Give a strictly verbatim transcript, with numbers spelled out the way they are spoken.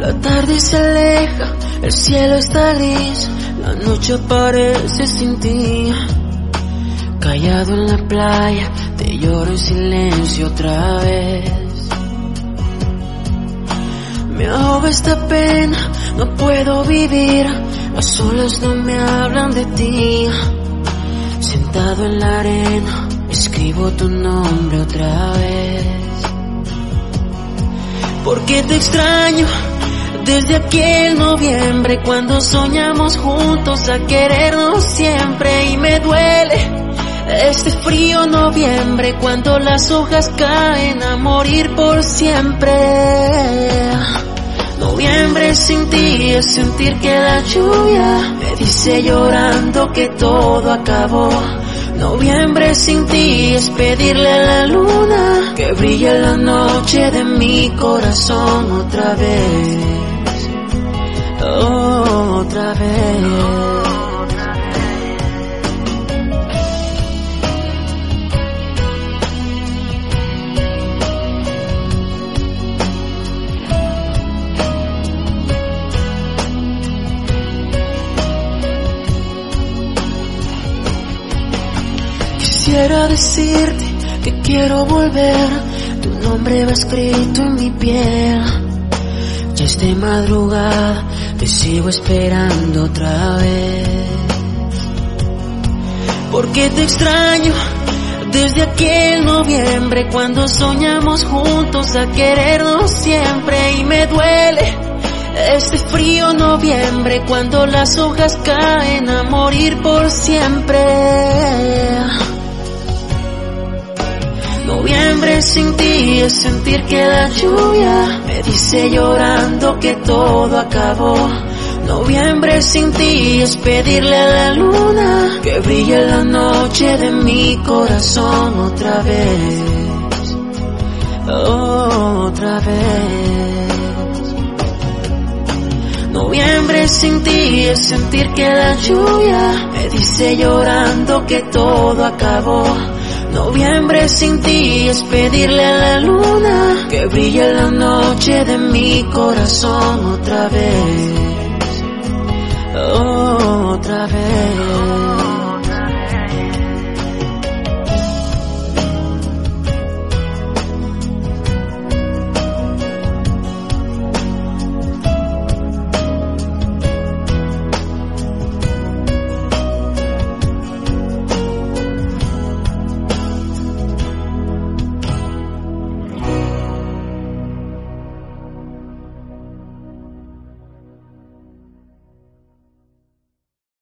La tarde se aleja, el cielo está gris, la noche aparece sin ti. Callado en la playa, te lloro en silencio otra vez. Me ahoga esta pena, no puedo vivir, las olas no me hablan de ti. Sentado en la arena, escribo tu nombre otra vez. Porque te extraño desde aquel noviembre, cuando soñamos juntos a querernos siempre. Y me duele este frío noviembre, cuando las hojas caen a morir por siempre. Noviembre sin ti es sentir que la lluvia me dice llorando que todo acabó. Noviembre sin ti es pedirle a la luna que brille la noche de mi corazón otra vez. Oh, otra vez. Quisiera decirte que quiero volver, tu nombre va escrito en mi piel. Ya es de madrugada, te sigo esperando otra vez. Porque te extraño desde aquel noviembre, cuando soñamos juntos a querernos siempre. Y me duele este frío noviembre, cuando las hojas caen a morir por siempre. Noviembre sin ti es sentir que la lluvia me dice llorando que todo acabó. Noviembre sin ti es pedirle a la luna que brille la noche de mi corazón otra vez. Oh, otra vez. Noviembre sin ti es sentir que la lluvia me dice llorando que todo acabó. Noviembre sin ti es pedirle a la luna que brille la noche de mi corazón otra vez. Oh, otra vez.